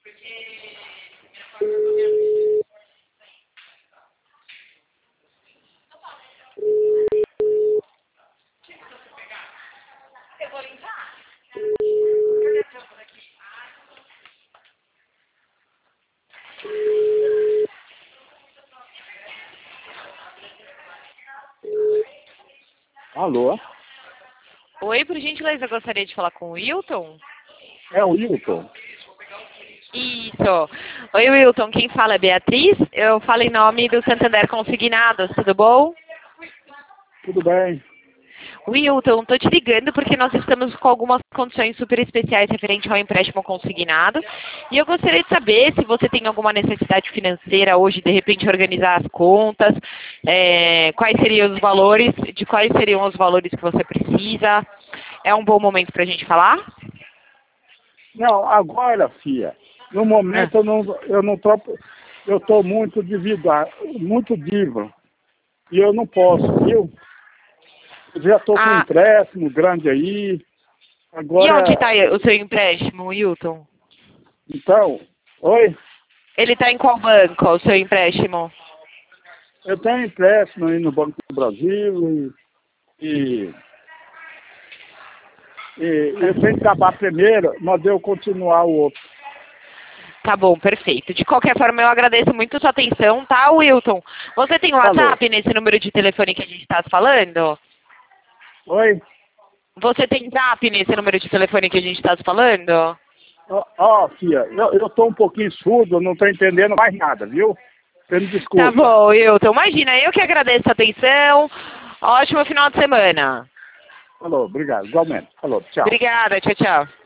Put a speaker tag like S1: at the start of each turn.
S1: Alô?
S2: Oi, por gentileza, eu gostaria de falar com o Wilton.
S1: É o Wilton.
S2: Isso. Oi, Wilton, quem fala é Beatriz. Eu falo em nome do Santander Consignados, tudo bom?
S1: Tudo bem?
S2: Wilton, estou te ligando porque nós estamos com algumas condições super especiais referente ao empréstimo consignado. E eu gostaria de saber se você tem alguma necessidade financeira hoje, de repente organizar as contas, quais seriam os valores, de quais seriam os valores que você precisa. É um bom momento para a gente falar?
S1: Não, agora, filha, no momento eu não tô, eu estou muito muito diva. E eu não posso, viu? Eu já estou com um empréstimo grande aí. Agora,
S2: e onde está o seu empréstimo, Wilton?
S1: então, oi?
S2: Ele está em qual banco, o seu empréstimo?
S1: Eu tenho empréstimo aí no Banco do Brasil e eu tenho que acabar primeiro, mas eu continuar o outro.
S2: Tá bom, perfeito. De qualquer forma, eu agradeço muito a sua atenção, tá, Wilton? Você tem o WhatsApp nesse número de telefone que a gente está falando?
S1: Oi?
S2: Você tem Zap nesse número de telefone que a gente está falando?
S1: Filha, eu estou um pouquinho surdo, não estou entendendo mais nada, viu? Você me desculpa.
S2: Tá bom, Wilton. Imagina, eu que agradeço a atenção. Ótimo final de semana.
S1: Falou, obrigado, igualmente. Falou, tchau.
S2: Obrigada, tchau, tchau.